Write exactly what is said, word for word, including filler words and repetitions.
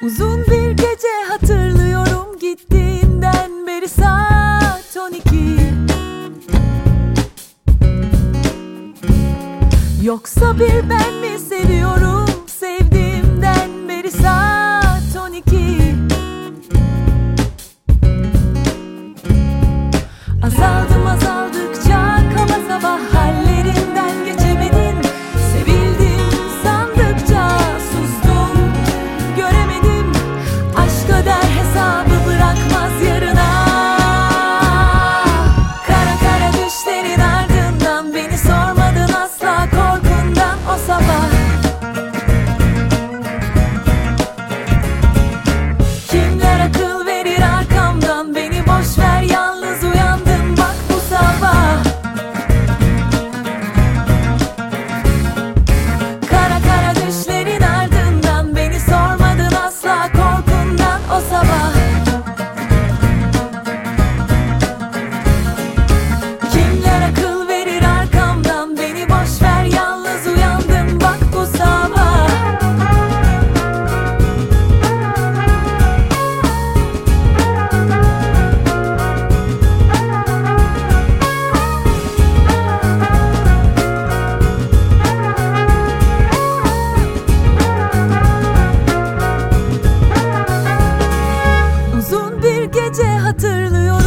Uzun bir gece hatırlıyorum, gittiğinden beri saat on iki. Yoksa bir ben mi seviyorum, sevdiğimden beri saat on iki. Azaldım azaldıkça kaba sabah hallerinden geçemedin. Sevildim sandıkça sustum, göremedim. Aşk öder hesabı, bırakmaz yarına. Kara kara düşlerin ardından beni sormadın asla, korkundan o sabah. Kimler akıl verir arkamdan, beni boş ver, yalnız uyandım bak bu sabah. Kara kara düşlerin ardından beni sormadın asla, korkundan o sabah. Kimler akıl verir arkamdan, beni boş ver, yalnız uyandım bak bu sabah. Uzun bir gece hatırlıyorum,